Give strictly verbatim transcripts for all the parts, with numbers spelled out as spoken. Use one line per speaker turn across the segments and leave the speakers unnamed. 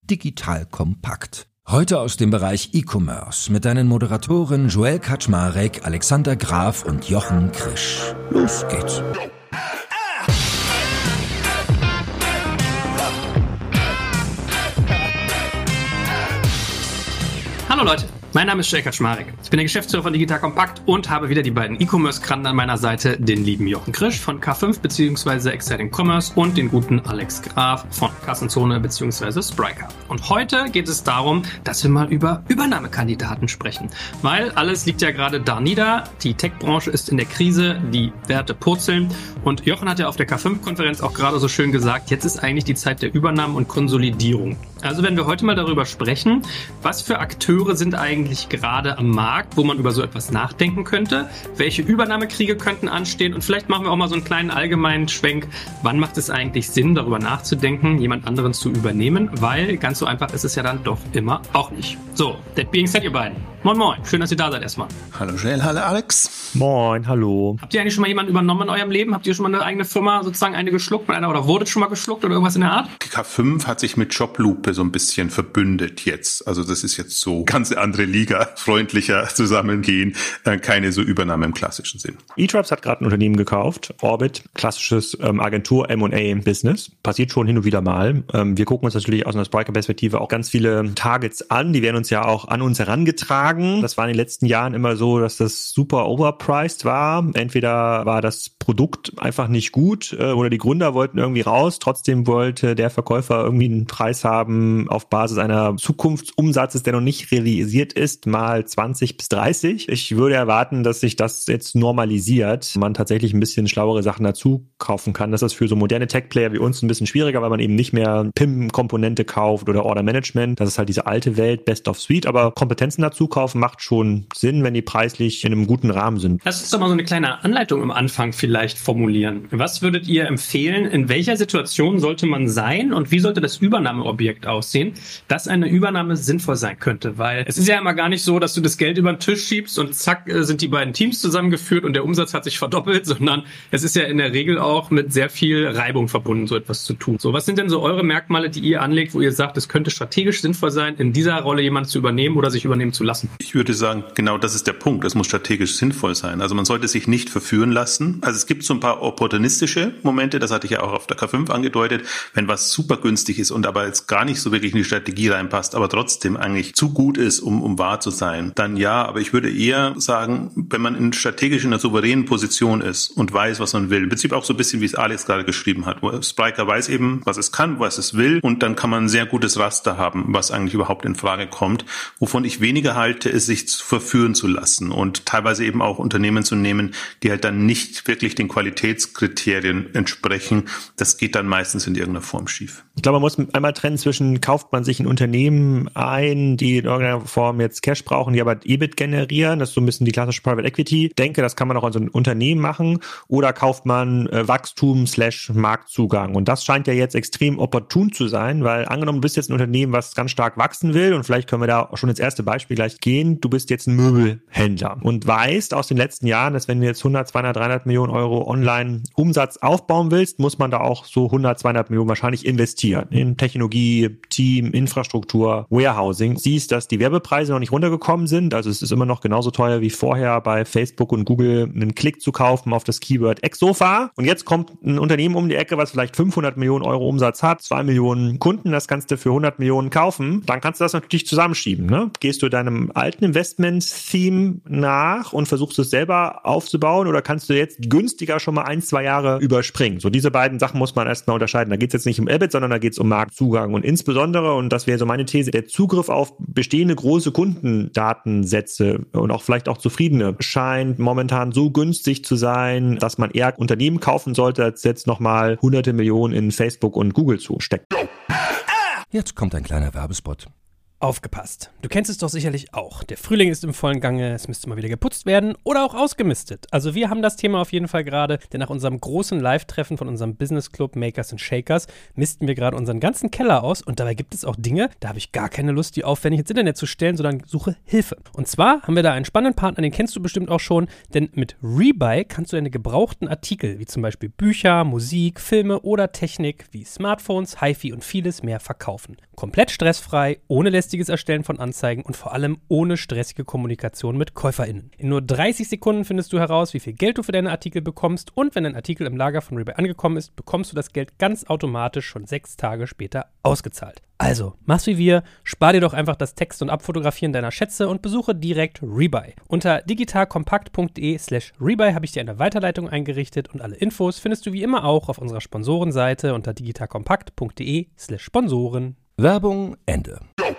Digital Kompakt. Heute aus dem Bereich E-Commerce mit deinen Moderatoren Joel Kaczmarek, Alexander Graf und Jochen Krisch. Los geht's.
Hallo Leute, mein Name ist Joel Kaczmarek. Ich bin der Geschäftsführer von Digital Kompakt und habe wieder die beiden E-Commerce-Granden an meiner Seite, den lieben Jochen Krisch von K fünf bzw. Exciting Commerce und den guten Alex Graf von Kassenzone bzw. Spryker. Und heute geht es darum, dass wir mal über Übernahmekandidaten sprechen, weil alles liegt ja gerade da nieder. Die Tech-Branche ist in der Krise, die Werte purzeln und Jochen hat ja auf der K fünf Konferenz auch gerade so schön gesagt, jetzt ist eigentlich die Zeit der Übernahmen und Konsolidierung. Also werden wir heute mal darüber sprechen, was für Akteure sind eigentlich gerade am Markt, wo man über so etwas nachdenken könnte, welche Übernahmekriege könnten anstehen und vielleicht machen wir auch mal so einen kleinen allgemeinen Schwenk, wann macht es eigentlich Sinn, darüber nachzudenken, jemand anderen zu übernehmen, weil ganz so einfach ist es ja dann doch immer auch nicht. So, that being said, ihr beiden. Moin Moin, schön, dass ihr da seid erstmal.
Hallo Joel, hallo Alex.
Moin, hallo.
Habt ihr eigentlich schon mal jemanden übernommen in eurem Leben? Habt ihr schon mal eine eigene Firma, sozusagen eine geschluckt mit einer oder wurdet schon mal geschluckt oder irgendwas in der Art?
Die K fünf hat sich mit Joblupe so ein bisschen verbündet jetzt. Also das ist jetzt so ganz andere Liga, freundlicher zusammengehen, keine so Übernahme im klassischen Sinn.
eTribes hat gerade ein Unternehmen gekauft, Orbit, klassisches ähm, Agentur-M und A-Business. Passiert schon hin und wieder mal. Ähm, wir gucken uns natürlich aus einer Spryker-Perspektive auch ganz viele Targets an. Die werden uns ja auch an uns herangetragen. Das war in den letzten Jahren immer so, dass das super overpriced war. Entweder war das Produkt einfach nicht gut äh, oder die Gründer wollten irgendwie raus. Trotzdem wollte der Verkäufer irgendwie einen Preis haben auf Basis einer Zukunftsumsatzes, der noch nicht realisiert ist, mal zwanzig bis dreißig. Ich würde erwarten, dass sich das jetzt normalisiert, man tatsächlich ein bisschen schlauere Sachen dazu kaufen kann. Das ist für so moderne Tech-Player wie uns ein bisschen schwieriger, weil man eben nicht mehr P I M-Komponente kauft oder Order-Management. Das ist halt diese alte Welt, Best of Suite, aber Kompetenzen dazu kaufen macht schon Sinn, wenn die preislich in einem guten Rahmen sind.
Lass uns doch mal so eine kleine Anleitung am Anfang vielleicht formulieren. Was würdet ihr empfehlen? In welcher Situation sollte man sein und wie sollte das Übernahmeobjekt aussehen, dass eine Übernahme sinnvoll sein könnte? Weil es ist ja immer gar nicht so, dass du das Geld über den Tisch schiebst und zack sind die beiden Teams zusammengeführt und der Umsatz hat sich verdoppelt, sondern es ist ja in der Regel auch mit sehr viel Reibung verbunden, so etwas zu tun. So, was sind denn so eure Merkmale, die ihr anlegt, wo ihr sagt, es könnte strategisch sinnvoll sein, in dieser Rolle jemanden zu übernehmen oder sich übernehmen zu lassen?
Ich würde sagen, genau das ist der Punkt. Es muss strategisch sinnvoll sein. Also man sollte sich nicht verführen lassen. Also es gibt so ein paar opportunistische Momente, das hatte ich ja auch auf der K fünf angedeutet, wenn was super günstig ist und aber jetzt gar nicht so wirklich in die Strategie reinpasst, aber trotzdem eigentlich zu gut ist, um, um wahr zu sein, dann ja. Aber ich würde eher sagen, wenn man in strategisch in einer souveränen Position ist und weiß, was man will, im Prinzip auch so ein bisschen, wie es Alex gerade geschrieben hat, wo Spryker weiß eben, was es kann, was es will und dann kann man ein sehr gutes Raster haben, was eigentlich überhaupt in Frage kommt. Wovon ich weniger halte, ist, sich verführen zu lassen und teilweise eben auch Unternehmen zu nehmen, die halt dann nicht wirklich den Qualitätskriterien entsprechen. Das geht dann meistens in irgendeiner Form schief.
Ich glaube, man muss einmal trennen zwischen, kauft man sich ein Unternehmen ein, die in irgendeiner Form jetzt Cash brauchen, die aber E B I T generieren. Das ist so ein bisschen die klassische Private Equity. Ich denke, das kann man auch an so ein Unternehmen machen. Oder kauft man äh, Wachstum slash Marktzugang. Und das scheint ja jetzt extrem opportun zu sein, weil angenommen, du bist jetzt ein Unternehmen, was ganz stark wachsen will und vielleicht können wir da schon ins erste Beispiel gleich gehen. Du bist jetzt ein Möbelhändler und weißt aus den letzten Jahren, dass wenn du jetzt hundert, zweihundert, dreihundert Millionen Euro Online-Umsatz aufbauen willst, muss man da auch so hundert, zweihundert Millionen wahrscheinlich investieren in Technologie, Team, Infrastruktur, Warehousing. Siehst, dass die Werbepreise noch nicht runtergekommen sind, also es ist immer noch genauso teuer wie vorher bei Facebook und Google einen Klick zu kaufen auf das Keyword Ex-Sofa und jetzt kommt ein Unternehmen um die Ecke, was vielleicht fünfhundert Millionen Euro Umsatz hat, zwei Millionen Kunden, das kannst du für hundert Millionen kaufen, dann kannst du das natürlich zusammenschieben. Ne? Gehst du deinem alten Investment-Theme nach und versuchst es selber aufzubauen oder kannst du jetzt günstiger schon mal ein, zwei Jahre überspringen? So diese beiden Sachen muss man erstmal unterscheiden. Da geht es jetzt nicht um E B I T, sondern da geht es um Marktzugang und insbesondere, und das wäre so meine These, der Zugriff auf bestehende große Kundendatensätze und auch vielleicht auch zufriedene scheint momentan so günstig zu sein, dass man eher Unternehmen kaufen sollte, als jetzt nochmal hunderte Millionen in Facebook und Google zu stecken.
Jetzt kommt ein kleiner Werbespot.
Aufgepasst. Du kennst es doch sicherlich auch. Der Frühling ist im vollen Gange, es müsste mal wieder geputzt werden oder auch ausgemistet. Also wir haben das Thema auf jeden Fall gerade, denn nach unserem großen Live-Treffen von unserem Business Club Makers and Shakers misten wir gerade unseren ganzen Keller aus und dabei gibt es auch Dinge, da habe ich gar keine Lust, die aufwendig ins Internet zu stellen, sondern suche Hilfe. Und zwar haben wir da einen spannenden Partner, den kennst du bestimmt auch schon, denn mit Rebuy kannst du deine gebrauchten Artikel, wie zum Beispiel Bücher, Musik, Filme oder Technik wie Smartphones, Hi-Fi und vieles mehr verkaufen. Komplett stressfrei, ohne lästiges Erstellen von Anzeigen und vor allem ohne stressige Kommunikation mit KäuferInnen. In nur dreißig Sekunden findest du heraus, wie viel Geld du für deine Artikel bekommst und wenn dein Artikel im Lager von Rebuy angekommen ist, bekommst du das Geld ganz automatisch schon sechs Tage später ausgezahlt. Also, mach's wie wir, spar dir doch einfach das Text- und Abfotografieren deiner Schätze und besuche direkt Rebuy. Unter digitalkompakt.de slash Rebuy habe ich dir eine Weiterleitung eingerichtet und alle Infos findest du wie immer auch auf unserer Sponsorenseite unter digitalkompakt.de slash Sponsoren.
Werbung Ende.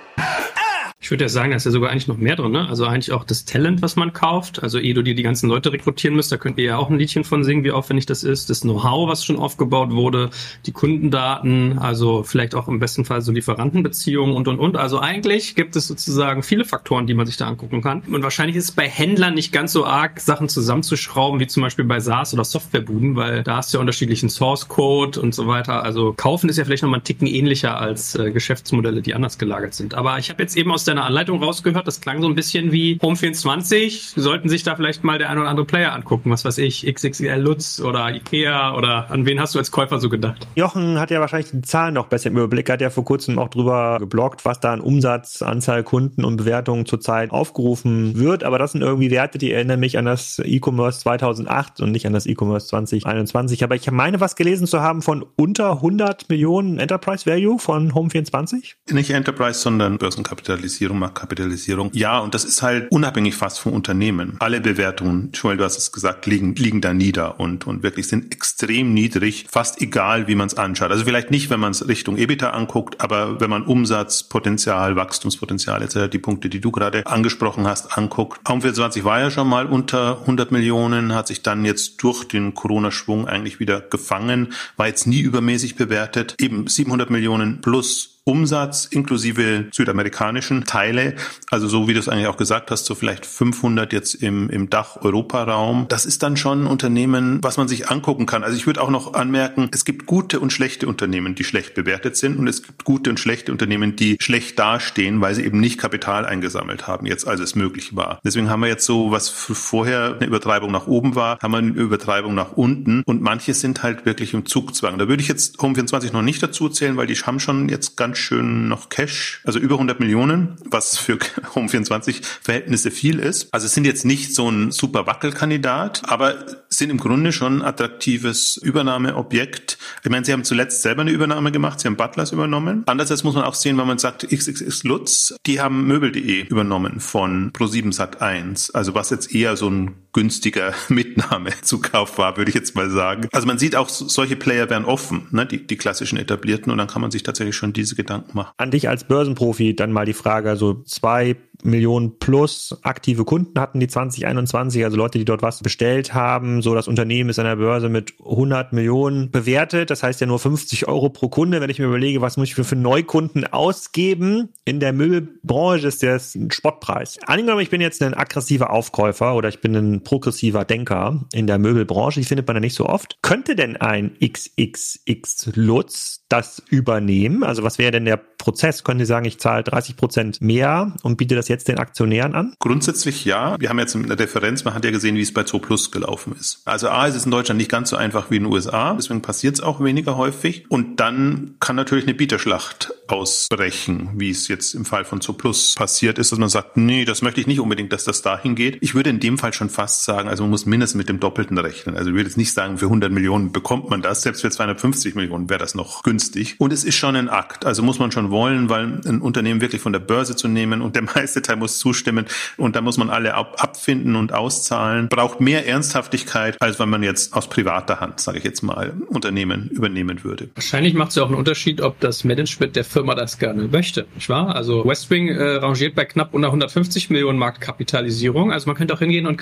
Ich würde ja sagen, da ist ja sogar eigentlich noch mehr drin, ne? Also eigentlich auch das Talent, was man kauft. Also ehe du dir die ganzen Leute rekrutieren müsst, da könnt ihr ja auch ein Liedchen von singen, wie aufwendig das ist. Das Know-how, was schon aufgebaut wurde, die Kundendaten, also vielleicht auch im besten Fall so Lieferantenbeziehungen und, und, und. Also eigentlich gibt es sozusagen viele Faktoren, die man sich da angucken kann. Und wahrscheinlich ist es bei Händlern nicht ganz so arg, Sachen zusammenzuschrauben, wie zum Beispiel bei SaaS oder Softwarebuden, weil da hast du ja unterschiedlichen Source-Code und so weiter. Also kaufen ist ja vielleicht nochmal einen Ticken ähnlicher als äh, Geschäftsmodelle, die anders gelagert sind. Aber ich habe jetzt eben aus der eine Anleitung rausgehört, das klang so ein bisschen wie Home vierundzwanzig. Sollten sich da vielleicht mal der ein oder andere Player angucken, was weiß ich, X X L Lutz oder Ikea oder an wen hast du als Käufer so gedacht?
Jochen hat ja wahrscheinlich die Zahlen noch besser im Überblick, hat ja vor kurzem auch drüber gebloggt, was da an Umsatz, Anzahl Kunden und Bewertungen zurzeit aufgerufen wird, aber das sind irgendwie Werte, die erinnern mich an das E-Commerce zweitausendacht und nicht an das E-Commerce zwanzig einundzwanzig, aber ich meine was gelesen zu haben von unter hundert Millionen Enterprise Value von Home vierundzwanzig?
Nicht Enterprise, sondern Börsenkapitalisierung. Marktkapitalisierung. Ja, und das ist halt unabhängig fast vom Unternehmen. Alle Bewertungen, Joel, du hast es gesagt, liegen, liegen da nieder und, und wirklich sind extrem niedrig, fast egal, wie man es anschaut. Also vielleicht nicht, wenn man es Richtung EBITDA anguckt, aber wenn man Umsatzpotenzial, Wachstumspotenzial et cetera, die Punkte, die du gerade angesprochen hast, anguckt. Home vierundzwanzig war ja schon mal unter hundert Millionen, hat sich dann jetzt durch den Corona-Schwung eigentlich wieder gefangen, war jetzt nie übermäßig bewertet. Eben siebenhundert Millionen plus Umsatz inklusive südamerikanischen Teile, also so wie du es eigentlich auch gesagt hast, so vielleicht fünfhundert jetzt im, im Dach-Europa-Raum. Das ist dann schon ein Unternehmen, was man sich angucken kann. Also ich würde auch noch anmerken, es gibt gute und schlechte Unternehmen, die schlecht bewertet sind und es gibt gute und schlechte Unternehmen, die schlecht dastehen, weil sie eben nicht Kapital eingesammelt haben, jetzt als es möglich war. Deswegen haben wir jetzt so, was vorher eine Übertreibung nach oben war, haben wir eine Übertreibung nach unten und manche sind halt wirklich im Zugzwang. Da würde ich jetzt Home vierundzwanzig noch nicht dazu zählen, weil die haben schon jetzt ganz schön noch Cash, also über hundert Millionen, was für Home vierundzwanzig Verhältnisse viel ist. Also es sind jetzt nicht so ein super Wackelkandidat, aber sind im Grunde schon ein attraktives Übernahmeobjekt. Ich meine, sie haben zuletzt selber eine Übernahme gemacht, sie haben Butlers übernommen. Andererseits muss man auch sehen, wenn man sagt X X X Lutz, die haben Möbel punkt de übernommen von ProSieben Sat eins, also was jetzt eher so ein günstiger Mitnahmezukauf war, würde ich jetzt mal sagen. Also man sieht auch, solche Player wären offen, ne, die, die klassischen etablierten und dann kann man sich tatsächlich schon diese Gedanken machen.
An dich als Börsenprofi dann mal die Frage, also zwei Millionen plus aktive Kunden hatten die zwanzig einundzwanzig, also Leute, die dort was bestellt haben. So, das Unternehmen ist an der Börse mit hundert Millionen bewertet. Das heißt ja nur fünfzig Euro pro Kunde. Wenn ich mir überlege, was muss ich für, für Neukunden ausgeben? In der Möbelbranche ist das ein Spottpreis. Angenommen, ich bin jetzt ein aggressiver Aufkäufer oder ich bin ein progressiver Denker in der Möbelbranche. Die findet man ja nicht so oft. Könnte denn ein X X X Lutz das übernehmen? Also was wäre denn der Prozess? Können Sie sagen, ich zahle dreißig Prozent mehr und biete das jetzt den Aktionären an?
Grundsätzlich ja. Wir haben jetzt eine Referenz, man hat ja gesehen, wie es bei Zooplus gelaufen ist. Also A, ist es in Deutschland nicht ganz so einfach wie in den U S A, deswegen passiert es auch weniger häufig. Und dann kann natürlich eine Bieterschlacht ausbrechen, wie es jetzt im Fall von Zooplus passiert ist, dass man sagt, nee, das möchte ich nicht unbedingt, dass das dahin geht. Ich würde in dem Fall schon fast sagen, also man muss mindestens mit dem Doppelten rechnen. Also ich würde jetzt nicht sagen, für hundert Millionen bekommt man das, selbst für zweihundertfünfzig Millionen wäre das noch günstig. Und es ist schon ein Akt, also muss man schon wollen, weil ein Unternehmen wirklich von der Börse zu nehmen und der meiste Teil muss zustimmen und da muss man alle ab, abfinden und auszahlen, braucht mehr Ernsthaftigkeit, als wenn man jetzt aus privater Hand, sage ich jetzt mal, Unternehmen übernehmen würde.
Wahrscheinlich macht es ja auch einen Unterschied, ob das Management der Firma das gerne möchte, nicht wahr? Also Westwing äh, rangiert bei knapp unter hundertfünfzig Millionen Marktkapitalisierung, also man könnte auch hingehen und könnte sich ein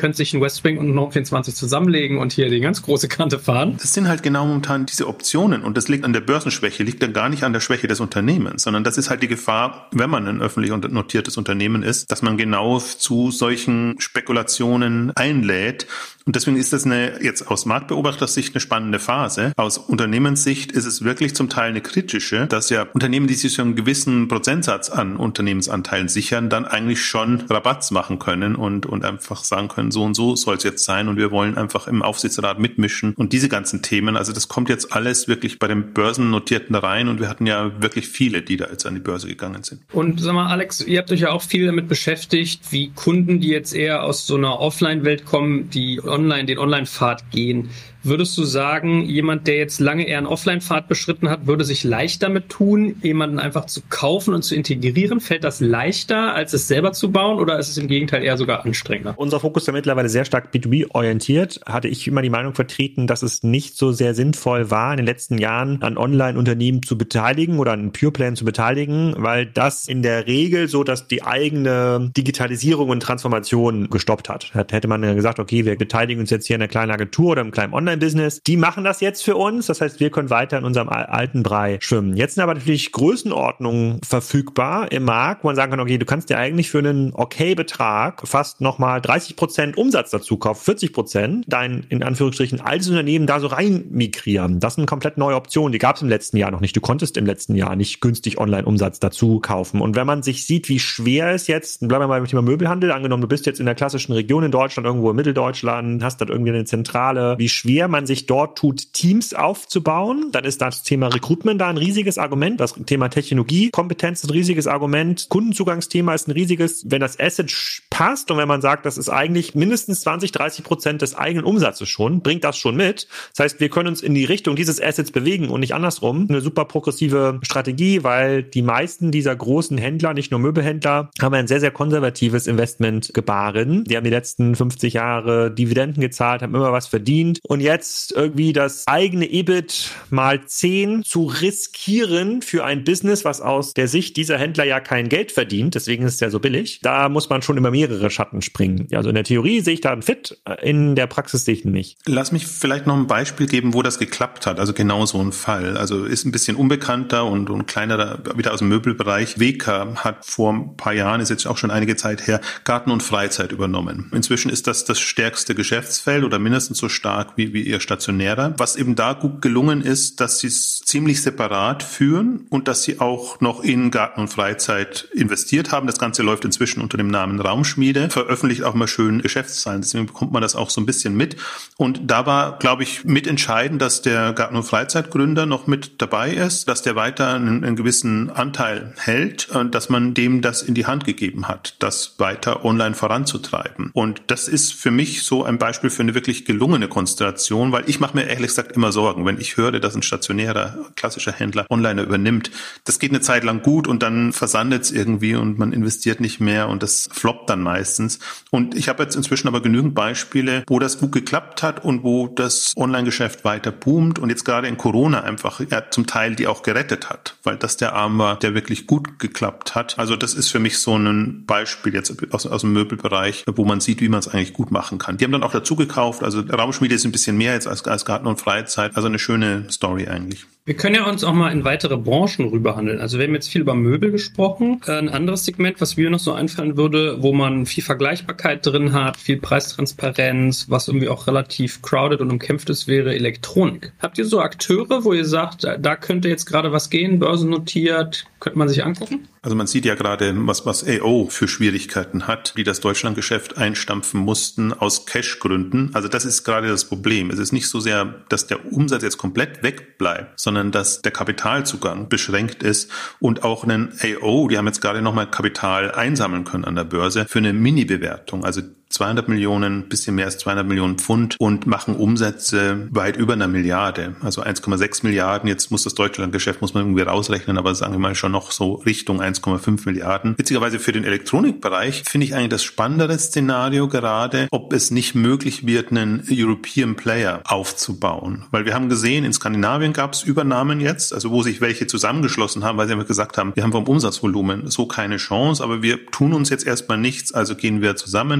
Westwing und Norm vierundzwanzig zusammenlegen und hier die ganz große Kante fahren.
Das sind halt genau momentan diese Optionen und das liegt an der Börsenschwäche, liegt dann gar nicht an der Schwäche des Unternehmens, sondern das ist halt die Gefahr, wenn man ein öffentlich notiertes Unternehmen ist, dass man genau zu solchen Spekulationen einlädt. Und deswegen ist das eine, jetzt aus Marktbeobachtersicht eine spannende Phase. Aus Unternehmenssicht ist es wirklich zum Teil eine kritische, dass ja Unternehmen, die sich so einen gewissen Prozentsatz an Unternehmensanteilen sichern, dann eigentlich schon Rabatz machen können und, und einfach sagen können, so und so soll es jetzt sein und wir wollen einfach im Aufsichtsrat mitmischen und diese ganzen Themen. Also das kommt jetzt alles wirklich bei den Börsennotierten rein und wir hatten ja wirklich viele, die da jetzt an die Börse gegangen sind.
Und sag mal, Alex, ihr habt euch ja auch viel damit beschäftigt, wie Kunden, die jetzt eher aus so einer Offline-Welt kommen, die online, den Online-Pfad gehen. Würdest du sagen, jemand, der jetzt lange eher einen Offline-Pfad beschritten hat, würde sich leicht damit tun, jemanden einfach zu kaufen und zu integrieren? Fällt das leichter, als es selber zu bauen, oder ist es im Gegenteil eher sogar anstrengender?
Unser Fokus ist ja mittlerweile sehr stark B zwei B orientiert. Hatte ich immer die Meinung vertreten, dass es nicht so sehr sinnvoll war, in den letzten Jahren an Online-Unternehmen zu beteiligen oder an Pure-Plan zu beteiligen, weil das in der Regel so, dass die eigene Digitalisierung und Transformation gestoppt hat. Da hätte man ja gesagt, okay, wir beteiligen uns jetzt hier in einer kleinen Agentur oder im kleinen Online Business. Die machen das jetzt für uns. Das heißt, wir können weiter in unserem alten Brei schwimmen. Jetzt sind aber natürlich Größenordnungen verfügbar im Markt, wo man sagen kann, okay, du kannst dir eigentlich für einen okay Betrag fast nochmal dreißig Prozent Umsatz dazu kaufen, vierzig Prozent, dein, in Anführungsstrichen, altes Unternehmen da so rein migrieren. Das sind komplett neue Optionen. Die gab es im letzten Jahr noch nicht. Du konntest im letzten Jahr nicht günstig Online-Umsatz dazu kaufen. Und wenn man sich sieht, wie schwer es jetzt, bleiben wir mal mit dem Thema Möbelhandel, angenommen, du bist jetzt in der klassischen Region in Deutschland, irgendwo in Mitteldeutschland, hast dort irgendwie eine Zentrale, wie schwer man sich dort tut, Teams aufzubauen, dann ist das Thema Recruitment da ein riesiges Argument, das Thema Technologiekompetenz ist ein riesiges Argument, Kundenzugangsthema ist ein riesiges, wenn das Asset passt und wenn man sagt, das ist eigentlich mindestens zwanzig, dreißig Prozent des eigenen Umsatzes schon, bringt das schon mit. Das heißt, wir können uns in die Richtung dieses Assets bewegen und nicht andersrum. Eine super progressive Strategie, weil die meisten dieser großen Händler, nicht nur Möbelhändler, haben ein sehr, sehr konservatives Investment gebaren. Die haben die letzten fünfzig Jahre Dividenden gezahlt, haben immer was verdient und jetzt irgendwie das eigene E B I T mal zehn zu riskieren für ein Business, was aus der Sicht dieser Händler ja kein Geld verdient, deswegen ist es ja so billig, da muss man schon über mehrere Schatten springen. Also in der Theorie sehe ich da einen Fit, in der Praxis sehe ich ihn nicht.
Lass mich vielleicht noch ein Beispiel geben, wo das geklappt hat, also genau so ein Fall. Also ist ein bisschen unbekannter und, und kleiner, wieder aus dem Möbelbereich. W K hat vor ein paar Jahren, ist jetzt auch schon einige Zeit her, Garten und Freizeit übernommen. Inzwischen ist das das stärkste Geschäftsfeld oder mindestens so stark wie, wie ihr Stationärer. Was eben da gut gelungen ist, dass sie es ziemlich separat führen und dass sie auch noch in Garten und Freizeit investiert haben. Das Ganze läuft inzwischen unter dem Namen Raumschmiede, veröffentlicht auch mal schön Geschäftszahlen. Deswegen bekommt man das auch so ein bisschen mit. Und da war, glaube ich, mitentscheidend, dass der Garten- und Freizeitgründer noch mit dabei ist, dass der weiter einen, einen gewissen Anteil hält, dass man dem das in die Hand gegeben hat, das weiter online voranzutreiben. Und das ist für mich so ein Beispiel für eine wirklich gelungene Konstellation, weil ich mache mir ehrlich gesagt immer Sorgen, wenn ich höre, dass ein stationärer, klassischer Händler Onliner übernimmt. Das geht eine Zeit lang gut und dann versandet es irgendwie und man investiert nicht mehr und das floppt dann meistens. Und ich habe jetzt inzwischen aber genügend Beispiele, wo das gut geklappt hat und wo das Online-Geschäft weiter boomt und jetzt gerade in Corona einfach ja, zum Teil die auch gerettet hat, weil das der Arm war, der wirklich gut geklappt hat. Also das ist für mich so ein Beispiel jetzt aus, aus dem Möbelbereich, wo man sieht, wie man es eigentlich gut machen kann. Die haben dann auch dazu gekauft, also Raumschmiede ist ein bisschen mehr jetzt als, als Garten und Freizeit, also eine schöne Story eigentlich.
Wir können ja uns auch mal in weitere Branchen rüberhandeln. Also wir haben jetzt viel über Möbel gesprochen. Ein anderes Segment, was mir noch so einfallen würde, wo man viel Vergleichbarkeit drin hat, viel Preistransparenz, was irgendwie auch relativ crowded und umkämpft ist, wäre Elektronik. Habt ihr so Akteure, wo ihr sagt, da könnte jetzt gerade was gehen, börsennotiert, könnte man sich angucken?
Also man sieht ja gerade, was, was A O für Schwierigkeiten hat, die das Deutschlandgeschäft einstampfen mussten aus Cash-Gründen. Also das ist gerade das Problem. Es ist nicht so sehr, dass der Umsatz jetzt komplett wegbleibt, sondern dass der Kapitalzugang beschränkt ist und auch einen A O, die haben jetzt gerade nochmal Kapital einsammeln können an der Börse für eine Mini-Bewertung. Also zweihundert Millionen, bisschen mehr als zweihundert Millionen Pfund und machen Umsätze weit über einer Milliarde, also eins Komma sechs Milliarden. Jetzt muss das Deutschlandgeschäft, muss man irgendwie rausrechnen, aber sagen wir mal schon noch so Richtung eins Komma fünf Milliarden. Witzigerweise für den Elektronikbereich finde ich eigentlich das spannendere Szenario gerade, ob es nicht möglich wird, einen European Player aufzubauen. Weil wir haben gesehen, in Skandinavien gab es Übernahmen jetzt, also wo sich welche zusammengeschlossen haben, weil sie einfach gesagt haben, wir haben vom Umsatzvolumen so keine Chance, aber wir tun uns jetzt erstmal nichts, also gehen wir zusammen. Das ist unter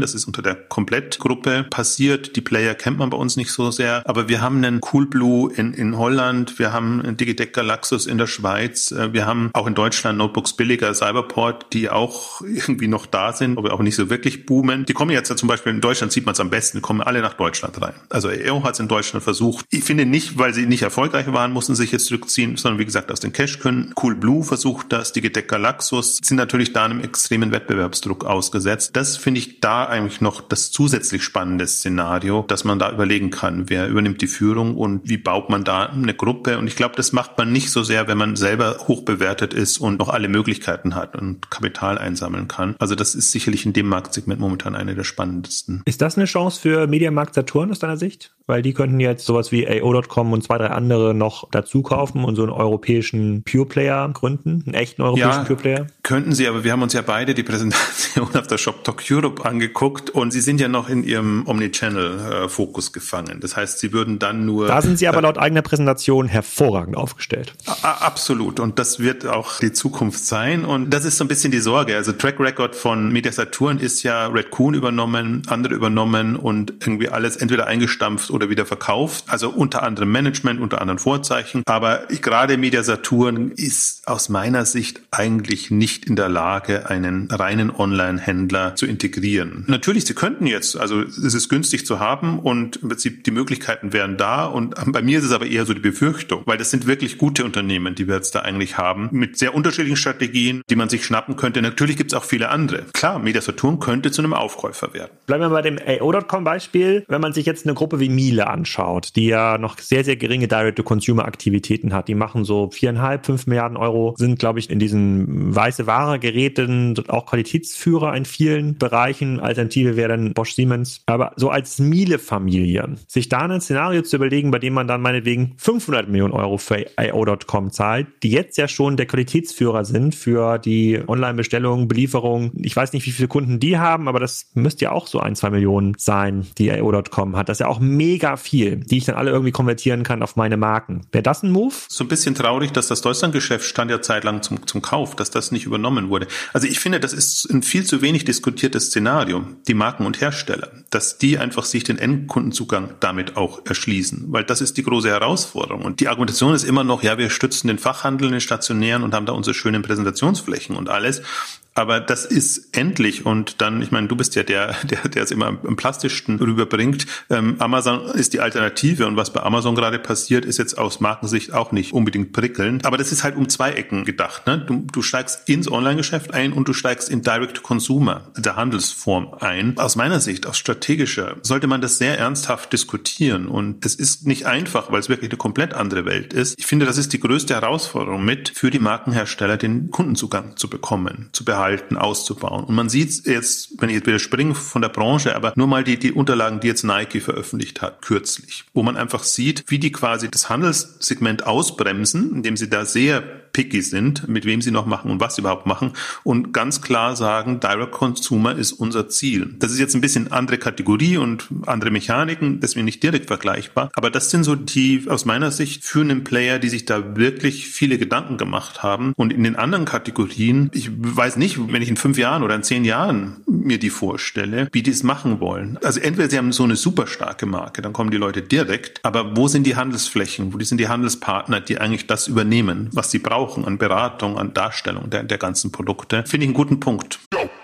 unter der Komplettgruppe passiert. Die Player kennt man bei uns nicht so sehr, aber wir haben einen Coolblue in, in Holland, wir haben einen Digitec Galaxus in der Schweiz, wir haben auch in Deutschland Notebooks billiger, Cyberport, die auch irgendwie noch da sind, aber auch nicht so wirklich boomen. Die kommen jetzt ja zum Beispiel, in Deutschland sieht man es am besten, die kommen alle nach Deutschland rein. Also A O hat es in Deutschland versucht. Ich finde nicht, weil sie nicht erfolgreich waren, mussten sich jetzt zurückziehen, sondern wie gesagt aus den Cache können. Coolblue versucht das, Digitec Galaxus sind natürlich da einem extremen Wettbewerbsdruck ausgesetzt. Das finde ich da eigentlich noch das zusätzlich spannende Szenario, dass man da überlegen kann, wer übernimmt die Führung und wie baut man da eine Gruppe. Und ich glaube, das macht man nicht so sehr, wenn man selber hoch bewertet ist und noch alle Möglichkeiten hat und Kapital einsammeln kann. Also das ist sicherlich in dem Marktsegment momentan eine der spannendsten.
Ist das eine Chance für Mediamarkt Saturn aus deiner Sicht? Weil die könnten jetzt sowas wie A O Punkt com und zwei, drei andere noch dazu kaufen und so einen europäischen Pure-Player gründen, einen echten europäischen
ja,
Pure-Player?
Könnten sie, aber wir haben uns ja beide die Präsentation auf der Shop Talk Europe angeguckt und sie sind ja noch in ihrem Omnichannel-Fokus gefangen. Das heißt, sie würden dann nur...
Da sind sie aber laut eigener Präsentation hervorragend aufgestellt.
Absolut. Und das wird auch die Zukunft sein. Und das ist so ein bisschen die Sorge. Also Track Record von Media Saturn ist ja Redcoon übernommen, andere übernommen und irgendwie alles entweder eingestampft oder wieder verkauft. Also unter anderem Management, unter anderen Vorzeichen. Aber gerade Media Saturn ist aus meiner Sicht eigentlich nicht in der Lage, einen reinen Online-Händler zu integrieren. Natürlich, sie könnten jetzt, also es ist günstig zu haben und im Prinzip die Möglichkeiten wären da. Und bei mir ist es aber eher so die Befürchtung, weil das sind wirklich gute Unternehmen, die wir jetzt da eigentlich haben, mit sehr unterschiedlichen Strategien, die man sich schnappen könnte. Natürlich gibt es auch viele andere. Klar, Media Saturn könnte zu einem Aufkäufer werden.
Bleiben wir bei dem A O Punkt com Beispiel. Wenn man sich jetzt eine Gruppe wie Miele anschaut, die ja noch sehr, sehr geringe Direct-to-Consumer-Aktivitäten hat, die machen so viereinhalb, fünf Milliarden Euro, sind, glaube ich, in diesen weiße Ware-Geräten auch Qualitätsführer in vielen Bereichen. Alternative wäre dann Bosch Siemens. Aber so als Miele-Familie, sich da ein Szenario zu überlegen, bei dem man dann meinetwegen fünfhundert Millionen Euro für A O Punkt com zahlt, die jetzt ja schon der Qualitätsführer sind für die Online-Bestellung, Belieferung. Ich weiß nicht, wie viele Kunden die haben, aber das müsste ja auch so ein, zwei Millionen sein, die A O Punkt com hat. Das ist ja auch mega viel, die ich dann alle irgendwie konvertieren kann auf meine Marken. Wäre das ein Move?
So ein bisschen traurig, dass das Deutschlandgeschäft stand ja zeitlang zum, zum Kauf, dass das nicht übernommen wurde. Also ich finde, das ist ein viel zu wenig diskutiertes Szenario, die Marken und Hersteller, dass die einfach sich den Endkundenzugang damit auch erschließen, weil das ist die große Herausforderung. Und die Argumentation ist immer noch, ja, wir stützen den Fachhandel, den stationären und haben da unsere schönen Präsentationsflächen und alles. Aber das ist endlich und dann, ich meine, du bist ja der, der, der es immer am plastischsten rüberbringt. Ähm, Amazon ist die Alternative und was bei Amazon gerade passiert, ist jetzt aus Markensicht auch nicht unbedingt prickelnd. Aber das ist halt um zwei Ecken gedacht. Ne? Du, du steigst ins Online-Geschäft ein und du steigst in Direct-to-Consumer, der Handelsform ein. Aus meiner Sicht, aus strategischer, sollte man das sehr ernsthaft diskutieren und es ist nicht einfach, weil es wirklich eine komplett andere Welt ist. Ich finde, das ist die größte Herausforderung mit für die Markenhersteller, den Kundenzugang zu bekommen, zu behalten, auszubauen. Und man sieht jetzt, wenn ich jetzt wieder springe von der Branche, aber nur mal die, die Unterlagen, die jetzt Nike veröffentlicht hat, kürzlich, wo man einfach sieht, wie die quasi das Handelssegment ausbremsen, indem sie da sehr picky sind, mit wem sie noch machen und was sie überhaupt machen und ganz klar sagen, Direct Consumer ist unser Ziel. Das ist jetzt ein bisschen andere Kategorie und andere Mechaniken, deswegen nicht direkt vergleichbar, aber das sind so die aus meiner Sicht führenden Player, die sich da wirklich viele Gedanken gemacht haben und in den anderen Kategorien, ich weiß nicht, wenn ich in fünf Jahren oder in zehn Jahren mir die vorstelle, wie die es machen wollen. Also entweder sie haben so eine super starke Marke, dann kommen die Leute direkt, aber wo sind die Handelsflächen, wo sind die Handelspartner, die eigentlich das übernehmen, was sie brauchen an Beratung, an Darstellung der, der ganzen Produkte? Finde ich einen guten Punkt.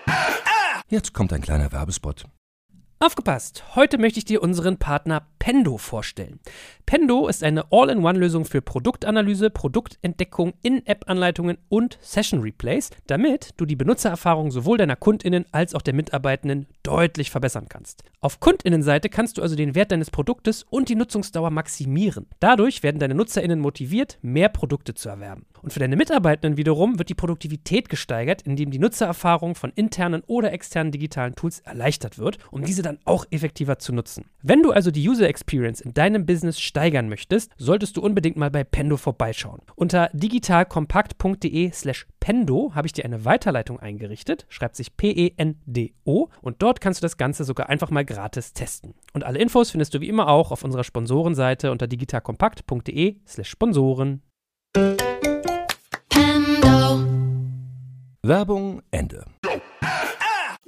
Jetzt kommt ein kleiner Werbespot.
Aufgepasst! Heute möchte ich dir unseren Partner Pendo vorstellen. Pendo ist eine All-in-One-Lösung für Produktanalyse, Produktentdeckung, In-App-Anleitungen und Session-Replays, damit du die Benutzererfahrung sowohl deiner KundInnen als auch der Mitarbeitenden deutlich verbessern kannst. Auf KundInnenseite kannst du also den Wert deines Produktes und die Nutzungsdauer maximieren. Dadurch werden deine NutzerInnen motiviert, mehr Produkte zu erwerben. Und für deine Mitarbeitenden wiederum wird die Produktivität gesteigert, indem die Nutzererfahrung von internen oder externen digitalen Tools erleichtert wird, um diese dann auch effektiver zu nutzen. Wenn du also die User Experience in deinem Business steigern möchtest, solltest du unbedingt mal bei Pendo vorbeischauen. Unter digitalkompakt.de slash Pendo habe ich dir eine Weiterleitung eingerichtet, schreibt sich P E N D O und dort kannst du das Ganze sogar einfach mal gratis testen. Und alle Infos findest du wie immer auch auf unserer Sponsorenseite unter digitalkompakt.de slash Sponsoren.
Werbung Ende.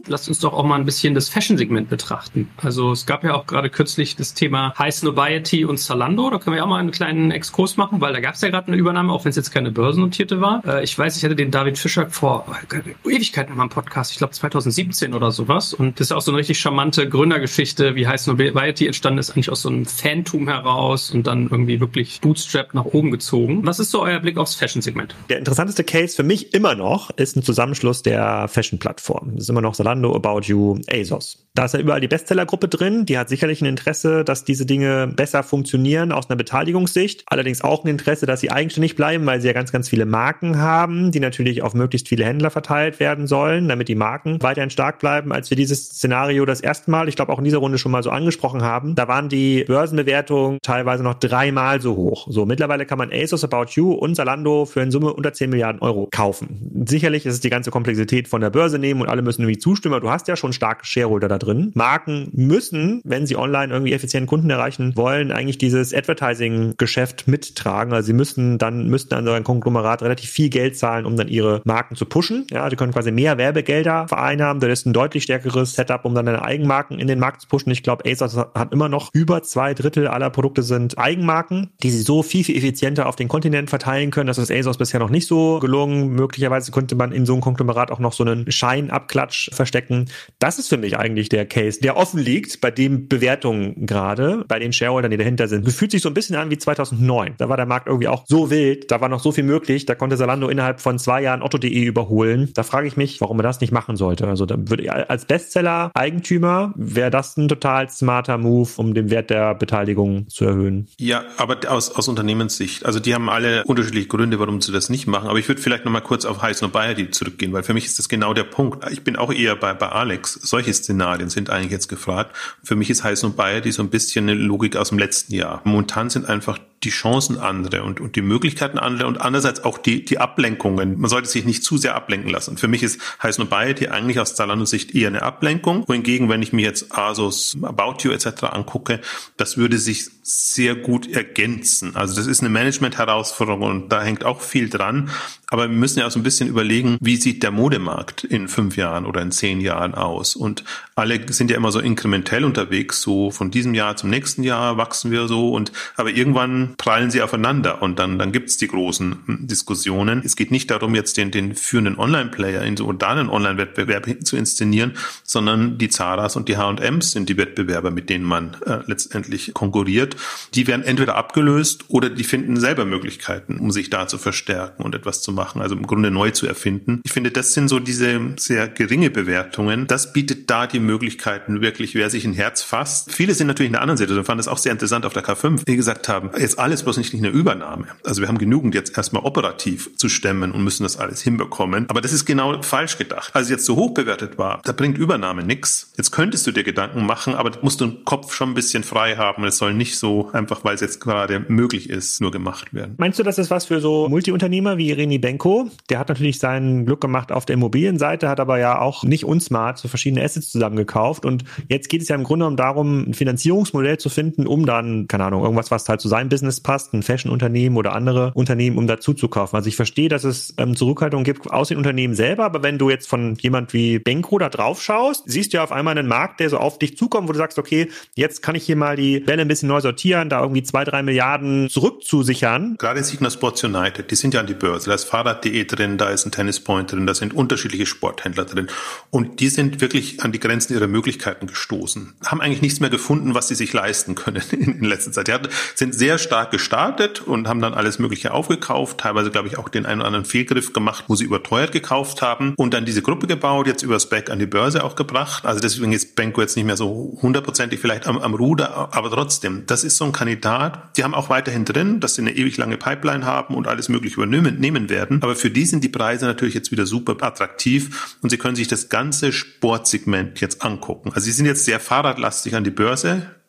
Lasst uns doch auch mal ein bisschen das Fashion-Segment betrachten. Also es gab ja auch gerade kürzlich das Thema High Snobiety und Zalando. Da können wir ja auch mal einen kleinen Exkurs machen, weil da gab es ja gerade eine Übernahme, auch wenn es jetzt keine börsennotierte war. Äh, ich weiß, ich hatte den David Fischer vor oh, Ewigkeiten in meinem Podcast, ich glaube zwanzig siebzehn oder sowas. Und das ist auch so eine richtig charmante Gründergeschichte, wie High Snobiety entstanden ist, eigentlich aus so einem Fantum heraus und dann irgendwie wirklich bootstrapped nach oben gezogen. Was ist so euer Blick aufs Fashion-Segment?
Der interessanteste Case für mich immer noch ist ein Zusammenschluss der Fashion-Plattformen. Das ist immer noch Zalando, About You, ASOS. Da ist ja überall die Bestsellergruppe drin. Die hat sicherlich ein Interesse, dass diese Dinge besser funktionieren aus einer Beteiligungssicht. Allerdings auch ein Interesse, dass sie eigenständig bleiben, weil sie ja ganz, ganz viele Marken haben, die natürlich auf möglichst viele Händler verteilt werden sollen, damit die Marken weiterhin stark bleiben. Als wir dieses Szenario das erste Mal, ich glaube auch in dieser Runde schon mal so angesprochen haben, da waren die Börsenbewertungen teilweise noch dreimal so hoch. So, mittlerweile kann man ASOS, About You und Zalando für in Summe unter zehn Milliarden Euro kaufen. Sicherlich ist es die ganze Komplexität von der Börse nehmen und alle müssen irgendwie zustimmen. Du hast ja schon starke Shareholder da drin. Marken müssen, wenn sie online irgendwie effizienten Kunden erreichen wollen, eigentlich dieses Advertising-Geschäft mittragen. Also sie müssen dann, müssten an so ein Konglomerat relativ viel Geld zahlen, um dann ihre Marken zu pushen. Ja, die können quasi mehr Werbegelder vereinnahmen. Das ist ein deutlich stärkeres Setup, um dann deine Eigenmarken in den Markt zu pushen. Ich glaube, ASOS hat immer noch über zwei Drittel aller Produkte sind Eigenmarken, die sie so viel, viel effizienter auf den Kontinent verteilen können. Das ist ASOS bisher noch nicht so gelungen. Möglicherweise könnte man in so einem Konglomerat auch noch so einen Scheinabklatsch verstecken. Das ist für mich eigentlich der Case, der offen liegt bei den Bewertungen gerade, bei den Shareholdern, die dahinter sind. Es fühlt sich so ein bisschen an wie zweitausendneun. Da war der Markt irgendwie auch so wild, da war noch so viel möglich, da konnte Zalando innerhalb von zwei Jahren Otto punkt de überholen. Da frage ich mich, warum man das nicht machen sollte. Also da würde ich als Bestseller-Eigentümer, wäre das ein total smarter Move, um den Wert der Beteiligung zu erhöhen.
Ja, aber aus, aus Unternehmenssicht, also die haben alle unterschiedliche Gründe, warum sie das nicht machen. Aber ich würde vielleicht nochmal kurz auf High Snobiety zurückgehen, weil für mich ist das genau der Punkt. Ich bin auch eher bei, bei Alex. Solche Szenarien sind eigentlich jetzt gefragt. Für mich ist High Snobiety so ein bisschen eine Logik aus dem letzten Jahr. Momentan sind einfach die Chancen andere und, und die Möglichkeiten andere und andererseits auch die, die Ablenkungen. Man sollte sich nicht zu sehr ablenken lassen. Für mich ist High Snobiety eigentlich aus Zalando-Sicht eher eine Ablenkung. Wohingegen, wenn ich mir jetzt ASOS, About You et cetera angucke, das würde sich sehr gut ergänzen. Also das ist eine Management-Herausforderung und da hängt auch viel dran. Aber wir müssen ja auch so ein bisschen überlegen, wie sieht der Modemarkt in fünf Jahren oder in zehn Jahren aus? Und alle sind ja immer so inkrementell unterwegs, so von diesem Jahr zum nächsten Jahr wachsen wir so und aber irgendwann prallen sie aufeinander und dann dann gibt's die großen Diskussionen. Es geht nicht darum, jetzt den den führenden Online-Player in so oder einen Online-Wettbewerb zu inszenieren, sondern die Zaras und die H und M's sind die Wettbewerber, mit denen man äh, letztendlich konkurriert. Die werden entweder abgelöst oder die finden selber Möglichkeiten, um sich da zu verstärken und etwas zu machen, also im Grunde neu zu erfinden. Ich finde, das sind so diese sehr geringe Bewertungen. Das bietet da die Möglichkeiten wirklich, wer sich ein Herz fasst. Viele sind natürlich in der anderen Seite. Ich fand das auch sehr interessant auf der K fünf, die gesagt haben, jetzt alles bloß nicht eine Übernahme. Also wir haben genügend jetzt erstmal operativ zu stemmen und müssen das alles hinbekommen. Aber das ist genau falsch gedacht. Als es jetzt so hoch bewertet war, da bringt Übernahme nichts. Jetzt könntest du dir Gedanken machen, aber musst du den Kopf schon ein bisschen frei haben. Es soll nicht so einfach, weil es jetzt gerade möglich ist, nur gemacht werden.
Meinst du, das ist was für so Multiunternehmer wie René Benko? Der hat natürlich sein Glück gemacht auf der Immobilienseite, hat aber ja auch nicht unsmart so verschiedene Assets zusammengekauft und jetzt geht es ja im Grunde genommen darum, ein Finanzierungsmodell zu finden, um dann, keine Ahnung, irgendwas, was halt zu seinem Business passt, ein Fashion-Unternehmen oder andere Unternehmen, um dazu zu kaufen. Also ich verstehe, dass es ähm, Zurückhaltung gibt aus den Unternehmen selber, aber wenn du jetzt von jemand wie Benko da drauf schaust, siehst du ja auf einmal einen Markt, der so auf dich zukommt, wo du sagst, okay, jetzt kann ich hier mal die Bälle ein bisschen neu sortieren, da irgendwie zwei, drei Milliarden zurückzusichern.
Gerade Signa Sports United, die sind ja an die Börse. Da ist Fahrrad punkt de drin, da ist ein Tennispoint drin, da sind unterschiedliche Sporthändler drin. Und die sind wirklich an die Grenzen ihrer Möglichkeiten gestoßen. Haben eigentlich nichts mehr gefunden, was sie sich leisten können in letzter Zeit. Die sind sehr stark gestartet und haben dann alles Mögliche aufgekauft. Teilweise, glaube ich, auch den einen oder anderen Fehlgriff gemacht, wo sie überteuert gekauft haben. Und dann diese Gruppe gebaut, jetzt über SPAC an die Börse auch gebracht. Also deswegen ist Benko jetzt nicht mehr so hundertprozentig vielleicht am, am Ruder, aber trotzdem, das ist so ein Kandidat. Die haben auch weiterhin drin, dass sie eine ewig lange Pipeline haben und alles Mögliche übernehmen nehmen werden. Aber für die sind die Preise natürlich jetzt wieder super attraktiv und sie können sich das ganze Sportsegment jetzt angucken. Also sie sind jetzt sehr fahrradlastig an die Börse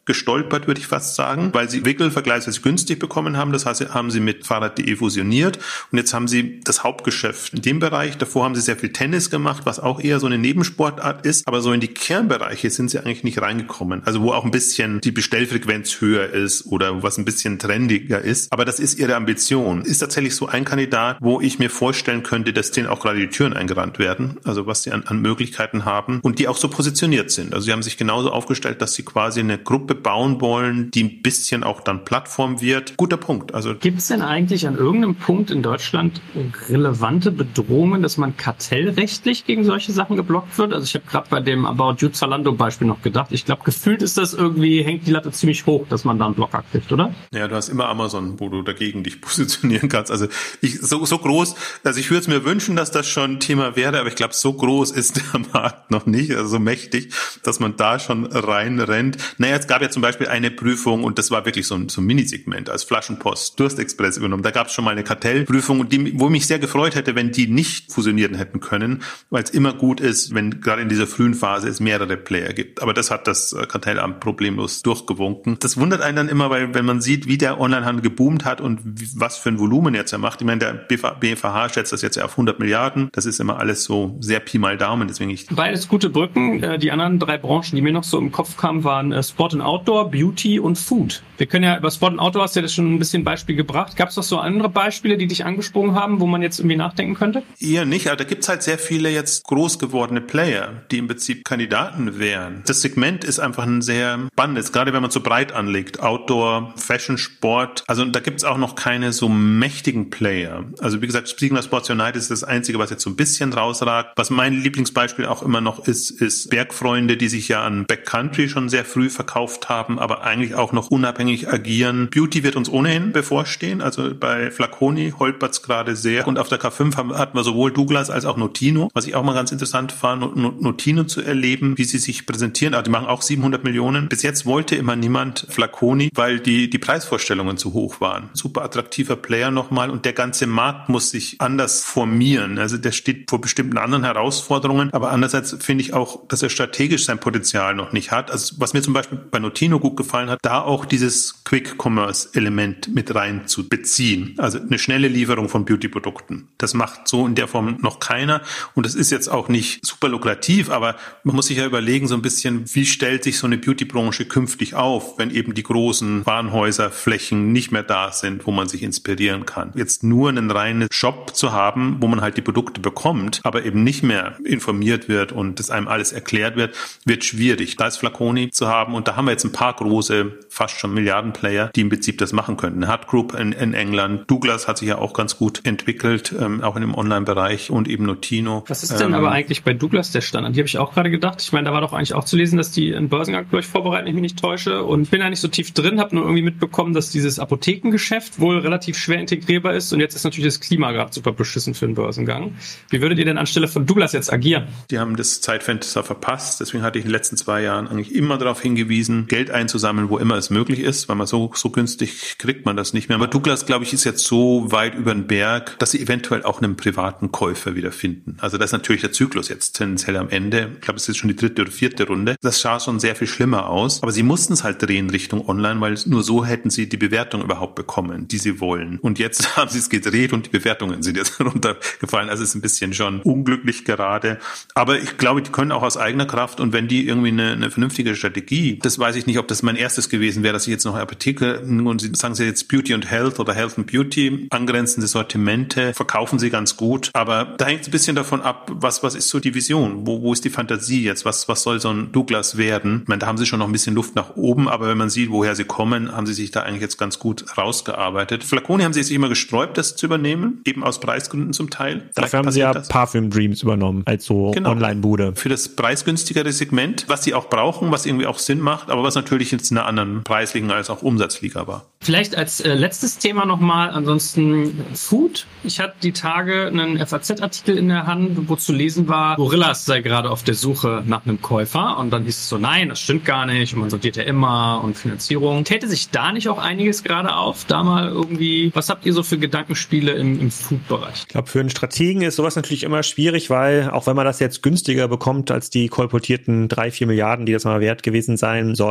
gestolpert, würde ich fast sagen, weil sie Wickel vergleichsweise günstig bekommen haben. Das heißt, haben sie mit Fahrrad punkt de fusioniert und jetzt haben sie das Hauptgeschäft in dem Bereich. Davor haben sie sehr viel Tennis gemacht, was auch eher so eine Nebensportart ist, aber so in die Kernbereiche sind sie eigentlich nicht reingekommen. Also wo auch ein bisschen die Bestellfrequenz höher ist oder was ein bisschen trendiger ist. Aber das ist ihre Ambition. Ist tatsächlich so ein Kandidat, wo ich mir vorstellen könnte, dass denen auch gerade die Türen eingerannt werden. Also was sie an, an Möglichkeiten haben und die auch so positioniert sind. Also sie haben sich genauso aufgestellt, dass sie quasi eine Gruppe bauen wollen, die ein bisschen auch dann Plattform wird. Guter Punkt. Also
gibt es denn eigentlich an irgendeinem Punkt in Deutschland relevante Bedrohungen, dass man kartellrechtlich gegen solche Sachen geblockt wird? Also ich habe gerade bei dem About You Zalando Beispiel noch gedacht. Ich glaube, gefühlt ist das irgendwie, hängt die Latte ziemlich hoch, dass man da einen Blocker kriegt, oder?
Ja, du hast immer Amazon, wo du dagegen dich positionieren kannst. Also ich so, so groß, also ich würde es mir wünschen, dass das schon Thema wäre, aber ich glaube, so groß ist der Markt noch nicht, also so mächtig, dass man da schon reinrennt. Naja, es gab ja zum Beispiel eine Prüfung und das war wirklich so ein, so ein Minisegment als Flaschenpost, Durstexpress übernommen. Da gab es schon mal eine Kartellprüfung, und die, wo mich sehr gefreut hätte, wenn die nicht fusionieren hätten können, weil es immer gut ist, wenn gerade in dieser frühen Phase es mehrere Player gibt. Aber das hat das Kartellamt problemlos durchgewunken. Das wundert einen dann immer, weil wenn man sieht, wie der Onlinehandel geboomt hat und wie, was für ein Volumen jetzt er macht. Ich meine, der B F H schätzt das jetzt ja auf hundert Milliarden. Das ist immer alles so sehr Pi mal Daumen. Deswegen ich
Beides gute Brücken. Die anderen drei Branchen, die mir noch so im Kopf kamen, waren Sport and Outdoor, Beauty und Food. Wir können ja über Sport and Outdoor, hast du ja das schon ein bisschen Beispiel gebracht. Gab es noch so andere Beispiele, die dich angesprungen haben, wo man jetzt irgendwie nachdenken könnte?
Eher nicht, aber da gibt's halt sehr viele jetzt groß gewordene Player, die im Prinzip Kandidaten wären. Das Segment ist einfach ein sehr spannendes, gerade wenn man so breit anlegt. Outdoor, Fashion, Sport. Also da gibt's auch noch keine so mächtigen Player. Also wie gesagt, Sigma Sports United ist das Einzige, was jetzt so ein bisschen rausragt. Was mein Lieblingsbeispiel auch immer noch ist, ist Bergfreunde, die sich ja an Backcountry schon sehr früh verkauft haben, aber eigentlich auch noch unabhängig agieren. Beauty wird uns ohnehin bevorstehen. Also bei Flaconi holpert's gerade sehr. Und auf der K fünf haben, hatten wir sowohl Douglas als auch Notino. Was ich auch mal ganz interessant fand, Notino zu erleben, wie sie sich präsentieren. Also die machen auch siebenhundert Millionen. Bis jetzt wollte immer niemand Flaconi, weil die, die Preisvorstellungen zu hoch waren. Super attraktiver Player nochmal. Und der ganze Markt muss sich anders formieren. Also der steht vor bestimmten anderen Herausforderungen. Aber andererseits finde ich auch, dass er strategisch sein Potenzial noch nicht hat. Also was mir zum Beispiel bei Notino gut gefallen hat, da auch dieses Quick-Commerce-Element mit rein zu beziehen. Also eine schnelle Lieferung von Beauty-Produkten. Das macht so in der Form noch keiner. Und das ist jetzt auch nicht super lukrativ, aber man muss sich ja überlegen so ein bisschen, wie stellt sich so eine Beauty-Branche künftig auf, wenn eben die großen Warenhäuserflächen nicht mehr da sind, wo man sich inspirieren kann. Jetzt nur einen reinen Shop zu haben, wo man halt die Produkte bekommt, aber eben nicht mehr informiert wird und das einem alles erklärt wird, wird schwierig. Da ist Flaconi zu haben und da haben wir jetzt ein paar große, fast schon Milliardenplayer, die im Prinzip das machen könnten. Hut Group in, in England, Douglas hat sich ja auch ganz gut entwickelt, ähm, auch in dem Online-Bereich und eben Notino.
Was ist denn ähm, aber eigentlich bei Douglas der Stand? An die habe ich auch gerade gedacht. Ich meine, da war doch eigentlich auch zu lesen, dass die einen Börsengang gleich vorbereiten, wenn ich mich nicht täusche. Und bin da nicht so tief drin, habe nur irgendwie mitbekommen, dass dieses Apothekengeschäft wohl relativ schwer integrierbar ist. Und jetzt ist natürlich das Klima gerade super beschissen für einen Börsengang. Wie würdet ihr denn anstelle von Douglas jetzt agieren?
Die haben das Zeitfenster verpasst. Deswegen hatte ich in den letzten zwei Jahren eigentlich immer darauf hingewiesen, Geld einzusammeln, wo immer es möglich ist, weil man so, so günstig kriegt man das nicht mehr. Aber Douglas, glaube ich, ist jetzt so weit über den Berg, dass sie eventuell auch einen privaten Käufer wiederfinden. Also das ist natürlich der Zyklus jetzt tendenziell am Ende. Ich glaube, es ist schon die dritte oder vierte Runde. Das sah schon sehr viel schlimmer aus. Aber sie mussten es halt drehen Richtung Online, weil nur so hätten sie die Bewertung überhaupt bekommen, die sie wollen. Und jetzt haben sie es gedreht und die Bewertungen sind jetzt runtergefallen. Also es ist ein bisschen schon unglücklich gerade. Aber ich glaube, die können auch aus eigener Kraft und wenn die irgendwie eine, eine vernünftige Strategie, das weiß ich nicht, ob das mein erstes gewesen wäre, dass ich jetzt noch Apotheke und sie sagen sie jetzt Beauty und Health oder Health and Beauty, angrenzende Sortimente, verkaufen sie ganz gut. Aber da hängt es ein bisschen davon ab, was, was ist so die Vision? Wo, wo ist die Fantasie jetzt? Was, was soll so ein Douglas werden? Ich meine, da haben sie schon noch ein bisschen Luft nach oben, aber wenn man sieht, woher sie kommen, haben sie sich da eigentlich jetzt ganz gut rausgearbeitet. Flaconi haben sie sich immer gesträubt, das zu übernehmen, eben aus Preisgründen zum Teil.
Dafür haben sie ja das. Parfüm Dreams übernommen, als so genau. Online-Bude.
Für das preisgünstigere Segment, was sie auch brauchen, was irgendwie auch Sinn macht, aber was natürlich jetzt in einer anderen Preisliga als auch Umsatzliga war.
Vielleicht als äh, letztes Thema nochmal, ansonsten Food. Ich hatte die Tage einen F A Z-Artikel in der Hand, wo zu lesen war, Gorillas sei gerade auf der Suche nach einem Käufer. Und dann hieß es so, nein, das stimmt gar nicht. Und man sortiert ja immer und Finanzierung. Täte sich da nicht auch einiges gerade auf? Da mal irgendwie, was habt ihr so für Gedankenspiele im, im Food-Bereich?
Ich glaube, für einen Strategen ist sowas natürlich immer schwierig, weil auch wenn man das jetzt günstiger bekommt als die kolportierten drei, vier Milliarden, die das mal wert gewesen sein soll,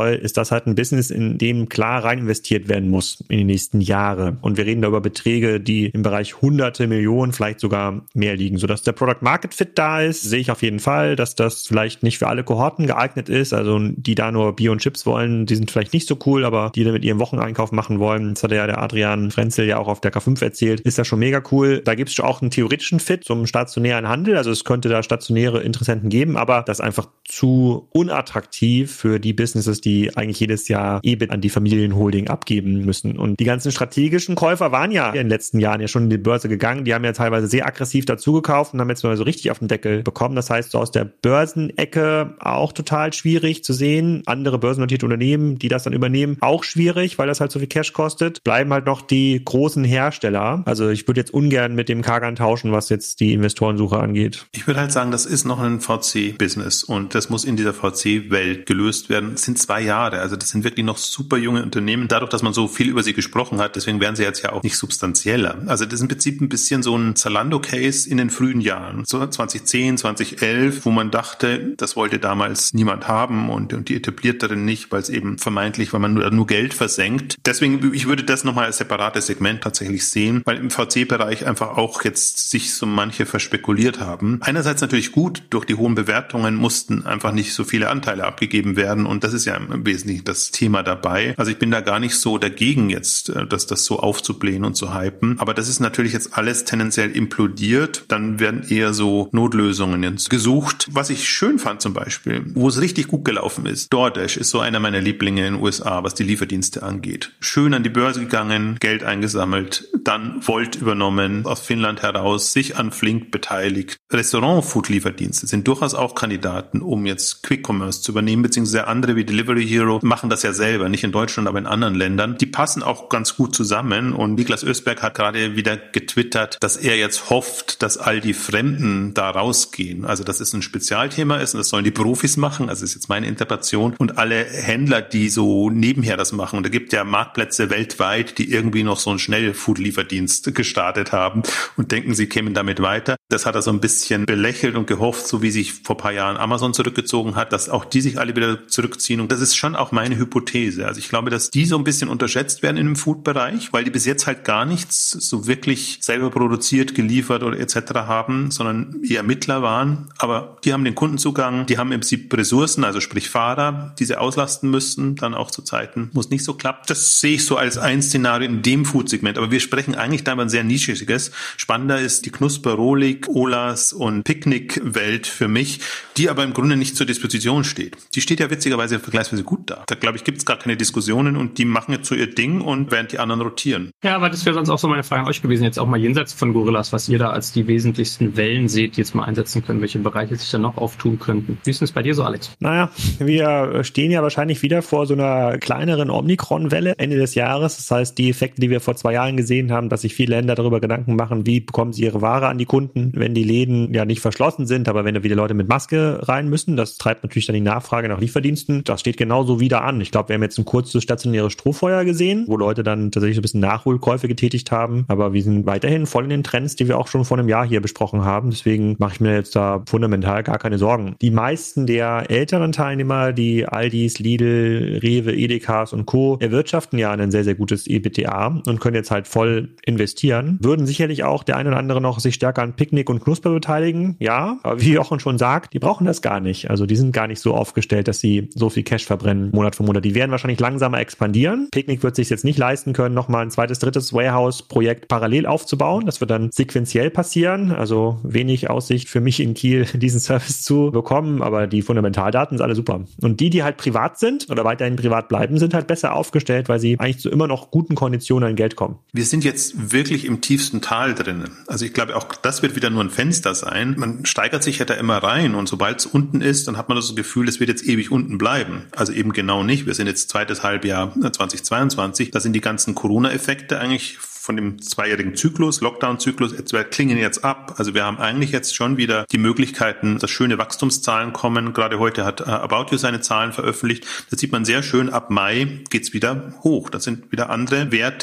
soll, ist das halt ein Business, in dem klar rein investiert werden muss in die nächsten Jahre. Und wir reden da über Beträge, die im Bereich hunderte Millionen, vielleicht sogar mehr liegen. Sodass der Product Market Fit da ist, sehe ich auf jeden Fall, dass das vielleicht nicht für alle Kohorten geeignet ist. Also die da nur Bier und Chips wollen, die sind vielleicht nicht so cool, aber die da mit ihrem Wocheneinkauf machen wollen, das hat ja der Adrian Frenzel ja auch auf der K fünf erzählt, ist ja schon mega cool. Da gibt es auch einen theoretischen Fit zum stationären Handel. Also es könnte da stationäre Interessenten geben, aber das ist einfach zu unattraktiv für die Businesses, die eigentlich jedes Jahr E B I T an die Familienholding abgeben müssen. Und die ganzen strategischen Käufer waren ja in den letzten Jahren ja schon in die Börse gegangen. Die haben ja teilweise sehr aggressiv dazugekauft und haben jetzt mal so richtig auf den Deckel bekommen. Das heißt, so aus der Börsenecke auch total schwierig zu sehen. Andere börsennotierte Unternehmen, die das dann übernehmen, auch schwierig, weil das halt so viel Cash kostet. Bleiben halt noch die großen Hersteller. Also ich würde jetzt ungern mit dem Kagan tauschen, was jetzt die Investorensuche angeht.
Ich würde halt sagen, das ist noch ein V C-Business und das muss in dieser V C-Welt gelöst werden. Das sind zwei Jahre, also das sind wirklich noch super junge Unternehmen. Dadurch, dass man so viel über sie gesprochen hat, deswegen werden sie jetzt ja auch nicht substanzieller. Also das ist im Prinzip ein bisschen so ein Zalando-Case in den frühen Jahren, so zwanzig zehn, zwanzig elf, wo man dachte, das wollte damals niemand haben und, und die etablierteren nicht, weil es eben vermeintlich, weil man nur, nur Geld versenkt. Deswegen, ich würde das nochmal als separates Segment tatsächlich sehen, weil im V C-Bereich einfach auch jetzt sich so manche verspekuliert haben. Einerseits natürlich gut, durch die hohen Bewertungen mussten einfach nicht so viele Anteile abgegeben werden und das ist ja im Wesentlichen das Thema dabei. Also ich bin da gar nicht so dagegen jetzt, dass das so aufzublähen und zu hypen, aber das ist natürlich jetzt alles tendenziell implodiert, dann werden eher so Notlösungen jetzt gesucht. Was ich schön fand zum Beispiel, wo es richtig gut gelaufen ist, DoorDash ist so einer meiner Lieblinge in den U S A, was die Lieferdienste angeht. Schön an die Börse gegangen, Geld eingesammelt, dann Volt übernommen, aus Finnland heraus, sich an Flink beteiligt. Restaurant-Food-Lieferdienste sind durchaus auch Kandidaten, um jetzt Quick-Commerce zu übernehmen, beziehungsweise andere wie Delivery Hero machen das ja selber, nicht in Deutschland, aber in anderen Ländern. Die passen auch ganz gut zusammen und Niklas Östberg hat gerade wieder getwittert, dass er jetzt hofft, dass all die Fremden da rausgehen. Also dass es ein Spezialthema ist und das sollen die Profis machen, also das ist jetzt meine Interpretation und alle Händler, die so nebenher das machen. Und da gibt ja Marktplätze weltweit, die irgendwie noch so einen Schnellfood-Lieferdienst gestartet haben und denken, sie kämen damit weiter. Das hat er so ein bisschen belächelt und gehofft, so wie sich vor ein paar Jahren Amazon zurückgezogen hat, dass auch die sich alle wieder zurückziehen. Und das ist schon auch meine Hypothese. Also ich glaube, dass die so ein bisschen unterschätzt werden in dem Food-Bereich, weil die bis jetzt halt gar nichts so wirklich selber produziert, geliefert oder et cetera haben, sondern eher Mittler waren. Aber die haben den Kundenzugang, die haben im Prinzip Ressourcen, also sprich Fahrer, die sie auslasten müssten, dann auch zu Zeiten, wo es nicht so klappt. Das sehe ich so als ein Szenario in dem Food-Segment. Aber wir sprechen eigentlich da über ein sehr nischiges. Spannender ist die Knusper, Rohlig, Olas und Picknick-Welt für mich, die aber im Grunde nicht zur Disposition steht. Die steht ja witzigerweise vergleichsweise gut da. Da, glaube ich, gibt es gar keine Diskussionen und die machen jetzt so ihr Ding und während die anderen rotieren.
Ja, aber das wäre sonst auch so meine Frage an euch gewesen, jetzt auch mal jenseits von Gorillas, was ihr da als die wesentlichsten Wellen seht, die jetzt mal einsetzen können, welche Bereiche sich da noch auftun könnten. Wie ist denn es bei dir so, Alex?
Naja, wir stehen ja wahrscheinlich wieder vor so einer kleineren Omikron-Welle Ende des Jahres. Das heißt, die Effekte, die wir vor zwei Jahren gesehen haben, dass sich viele Länder darüber Gedanken machen, wie bekommen sie ihre Ware an die Kunden, wenn die Läden ja nicht verschlossen sind, aber wenn da wieder Leute mit Maske rein müssen, das treibt natürlich dann die Nachfrage nach Lieferdiensten. Das steht genauso wieder an. Ich glaube, wir haben jetzt ein kurzes stationäres Strohfeuer gesehen, wo Leute dann tatsächlich so ein bisschen Nachholkäufe getätigt haben, aber wir sind weiterhin voll in den Trends, die wir auch schon vor einem Jahr hier besprochen haben. Deswegen mache ich mir jetzt da fundamental gar keine Sorgen. Die meisten der älteren Teilnehmer, die Aldis, Lidl, Rewe, Edekas und Co. erwirtschaften ja ein sehr, sehr gutes E B T A und können jetzt halt voll investieren. Würden sicherlich auch der eine oder andere noch sich stärker an Picknick und Knusper beteiligen. Ja, aber wie Jochen schon sagt, die brauchen das gar nicht. Also die sind gar nicht so aufgestellt, dass sie so viel Cash verbrennen, Monat für Monat. Die werden wahrscheinlich langsamer expandieren. Picknick wird sich jetzt nicht leisten können, nochmal ein zweites, drittes Warehouse-Projekt parallel aufzubauen. Das wird dann sequenziell passieren. Also wenig Aussicht für mich in Kiel, diesen Service zu bekommen. Aber die Fundamentaldaten sind alle super. Und die, die halt privat sind oder weiterhin privat bleiben, sind halt besser aufgestellt, weil sie eigentlich zu immer noch guten Konditionen an Geld kommen.
Wir sind jetzt wirklich im tiefsten Tal drinnen. Also ich glaube, auch das wird wieder nur ein Fenster sein. Man steigert sich ja da immer rein und sobald es unten ist, dann hat man das Gefühl, es wird jetzt ewig unten bleiben. Also eben genau nicht. Wir sind jetzt zweites Halbjahr zweitausendzweiundzwanzig. Da sind die ganzen Corona-Effekte eigentlich von dem zweijährigen Zyklus, Lockdown-Zyklus, klingen jetzt ab. Also wir haben eigentlich jetzt schon wieder die Möglichkeiten, dass schöne Wachstumszahlen kommen. Gerade heute hat About You seine Zahlen veröffentlicht. Da sieht man sehr schön, ab Mai geht's wieder hoch. Das sind wieder andere Werte.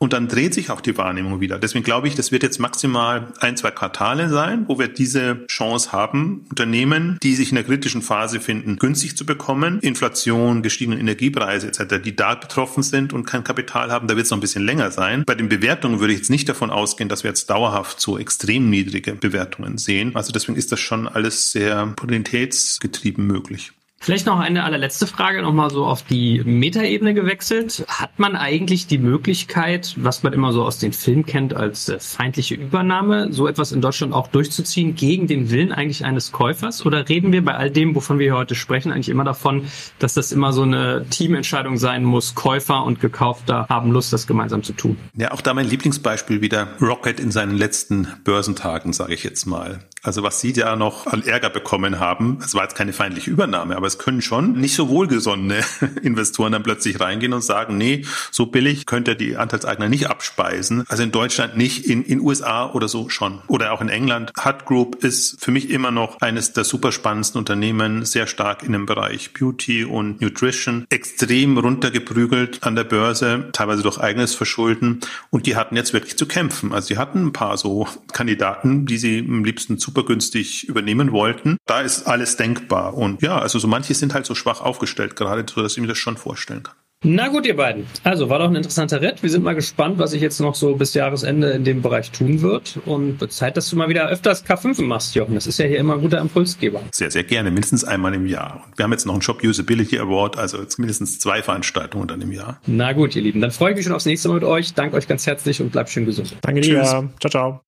und dann dreht sich auch die Wahrnehmung wieder. Deswegen glaube ich, das wird jetzt maximal ein, zwei Quartale sein, wo wir diese Chance haben, Unternehmen, die sich in der kritischen Phase finden, günstig zu bekommen, Inflation, gestiegene Energiepreise et cetera, die da betroffen sind und kein Kapital haben, da wird es noch ein bisschen länger sein. Bei den Bewertungen würde ich jetzt nicht davon ausgehen, dass wir jetzt dauerhaft so extrem niedrige Bewertungen sehen. Also deswegen ist das schon alles sehr opportunitätsgetrieben möglich.
Vielleicht noch eine allerletzte Frage, nochmal so auf die Metaebene gewechselt. Hat man eigentlich die Möglichkeit, was man immer so aus den Filmen kennt als äh, feindliche Übernahme, so etwas in Deutschland auch durchzuziehen, gegen den Willen eigentlich eines Käufers? Oder reden wir bei all dem, wovon wir hier heute sprechen, eigentlich immer davon, dass das immer so eine Teamentscheidung sein muss, Käufer und Gekaufter haben Lust, das gemeinsam zu tun?
Ja, auch da mein Lieblingsbeispiel wieder, Rocket in seinen letzten Börsentagen, sage ich jetzt mal. Also was sie da noch an Ärger bekommen haben, es war jetzt keine feindliche Übernahme, aber es können schon nicht so wohlgesonnene Investoren dann plötzlich reingehen und sagen, nee, so billig könnt ihr die Anteilseigner nicht abspeisen. Also in Deutschland nicht, in in U S A oder so schon. Oder auch in England. Hut Group ist für mich immer noch eines der super spannendsten Unternehmen, sehr stark in dem Bereich Beauty und Nutrition, extrem runtergeprügelt an der Börse, teilweise durch eigenes Verschulden. Und die hatten jetzt wirklich zu kämpfen. Also die hatten ein paar so Kandidaten, die sie am liebsten super günstig übernehmen wollten. Da ist alles denkbar. Und ja, also so manche sind halt so schwach aufgestellt, gerade so, dass ich mir das schon vorstellen kann.
Na gut, ihr beiden. Also war doch ein interessanter Ritt. Wir sind mal gespannt, was sich jetzt noch so bis Jahresende in dem Bereich tun wird. Und wird Zeit, dass du mal wieder öfters K fünf machst, Jochen. Das ist ja hier immer ein guter Impulsgeber.
Sehr, sehr gerne. Mindestens einmal im Jahr. Und wir haben jetzt noch einen Job Usability Award, also jetzt mindestens zwei Veranstaltungen dann im Jahr.
Na gut, ihr Lieben. Dann freue ich mich schon aufs nächste Mal mit euch. Danke euch ganz herzlich und bleibt schön gesund.
Danke dir. Ciao, ciao.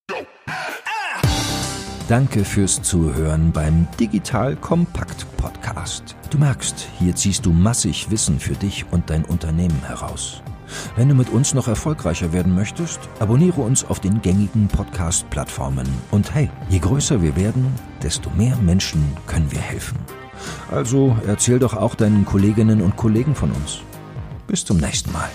Danke fürs Zuhören beim Digital Kompakt Podcast. Du merkst, hier ziehst du massig Wissen für dich und dein Unternehmen heraus. Wenn du mit uns noch erfolgreicher werden möchtest, abonniere uns auf den gängigen Podcast-Plattformen. Und hey, je größer wir werden, desto mehr Menschen können wir helfen. Also erzähl doch auch deinen Kolleginnen und Kollegen von uns. Bis zum nächsten Mal.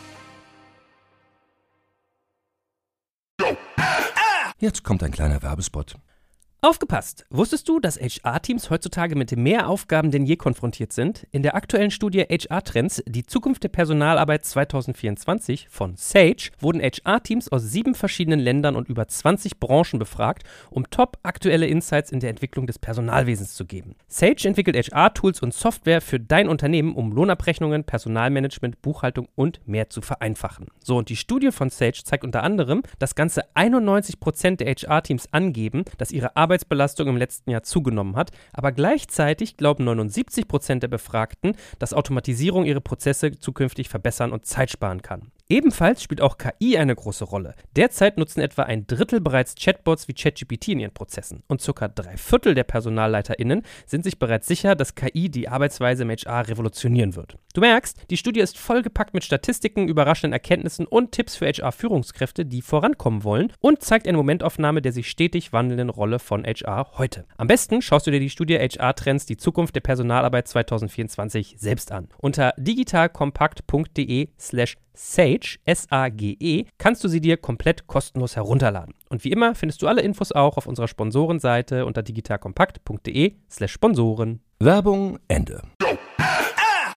Jetzt kommt ein kleiner Werbespot.
Aufgepasst! Wusstest du, dass H R-Teams heutzutage mit mehr Aufgaben denn je konfrontiert sind? In der aktuellen Studie H R-Trends, die Zukunft der Personalarbeit zwanzig vierundzwanzig von Sage, wurden H R-Teams aus sieben verschiedenen Ländern und über zwanzig Branchen befragt, um top aktuelle Insights in der Entwicklung des Personalwesens zu geben. Sage entwickelt H R-Tools und Software für dein Unternehmen, um Lohnabrechnungen, Personalmanagement, Buchhaltung und mehr zu vereinfachen. So, und die Studie von Sage zeigt unter anderem, dass ganze einundneunzig Prozent der H R-Teams angeben, dass ihre Arbeit Arbeitsbelastung im letzten Jahr zugenommen hat, aber gleichzeitig glauben neunundsiebzig Prozent der Befragten, dass Automatisierung ihre Prozesse zukünftig verbessern und Zeit sparen kann. Ebenfalls spielt auch K I eine große Rolle. Derzeit nutzen etwa ein Drittel bereits Chatbots wie ChatGPT in ihren Prozessen und circa drei Viertel der PersonalleiterInnen sind sich bereits sicher, dass K I die Arbeitsweise im H R revolutionieren wird. Du merkst, die Studie ist vollgepackt mit Statistiken, überraschenden Erkenntnissen und Tipps für H R-Führungskräfte, die vorankommen wollen und zeigt eine Momentaufnahme der sich stetig wandelnden Rolle von H R heute. Am besten schaust du dir die Studie H R-Trends, die Zukunft der Personalarbeit zwanzig vierundzwanzig selbst an. Unter digitalkompakt.de slash Sage, S A G E, kannst du sie dir komplett kostenlos herunterladen. Und wie immer findest du alle Infos auch auf unserer Sponsorenseite unter digitalkompakt.de slash Sponsoren.
Werbung Ende.